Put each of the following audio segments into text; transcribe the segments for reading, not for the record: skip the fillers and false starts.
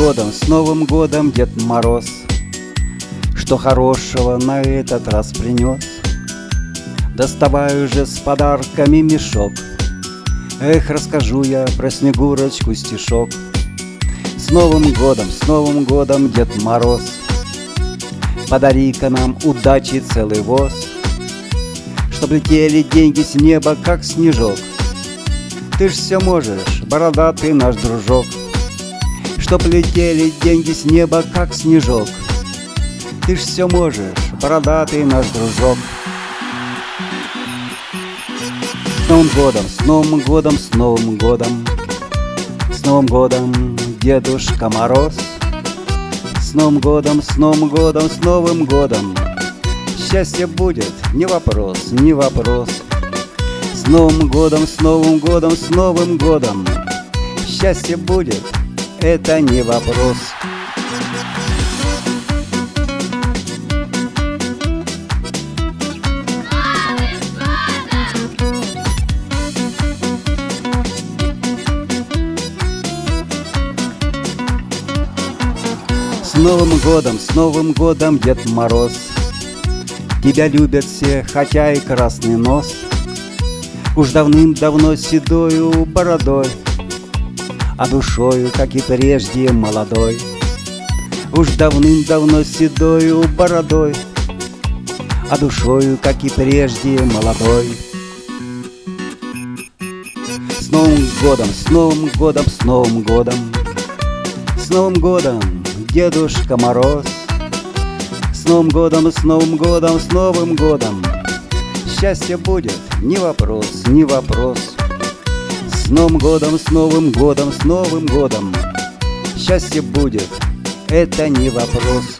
с Новым годом, Дед Мороз! Что хорошего на этот раз принес? Доставай уже с подарками мешок. Эх, расскажу я про Снегурочку стишок. С Новым годом, Дед Мороз! Подари-ка нам удачи целый воз, чтоб летели деньги с неба, как снежок. Ты ж все можешь, бородатый наш дружок, чтоб летели деньги с неба, как снежок. Ты ж все можешь, бородатый наш дружок. С Новым годом, с Новым годом, с Новым годом! С Новым годом, Дедушка Мороз! С Новым годом, с Новым годом, с Новым годом! Счастье будет, не вопрос, не вопрос. С Новым годом, с Новым годом, с Новым годом! Счастье будет, это не вопрос. С Новым годом, Дед Мороз! Тебя любят все, хотя и красный нос, уж давным-давно седою бородой, а душою, как и прежде, молодой. Уж давным-давно седою бородой, а душою, как и прежде, молодой. С Новым годом, с Новым годом, с Новым годом! С Новым годом, Дедушка Мороз! С Новым годом, с Новым годом, с Новым годом! Счастье будет, не вопрос, не вопрос. С Новым годом, с Новым годом, с Новым годом! Счастье будет, это не вопрос.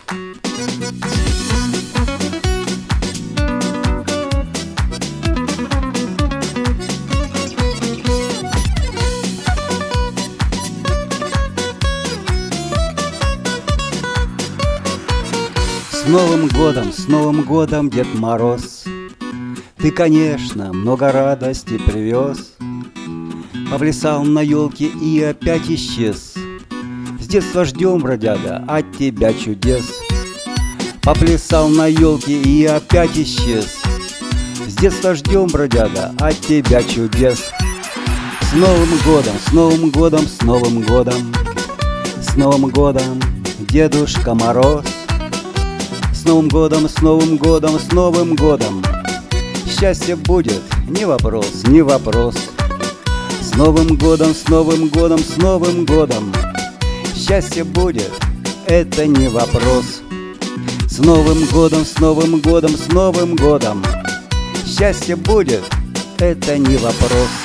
С Новым годом, Дед Мороз! Ты, конечно, много радости привез, повлясал на елке и опять исчез. С детства ждем, бродяга, от тебя чудес. Поплясал на елке и опять исчез. С детства ждем, бродяга, от тебя чудес. С Новым годом, с Новым годом, с Новым годом! С Новым годом, Дедушка Мороз! С Новым годом, с Новым годом, с Новым годом! Счастье будет, не вопрос, не вопрос. С Новым годом, с Новым годом, с Новым годом! Счастье будет, это не вопрос. С Новым годом, с Новым годом, с Новым годом! Счастье будет, это не вопрос.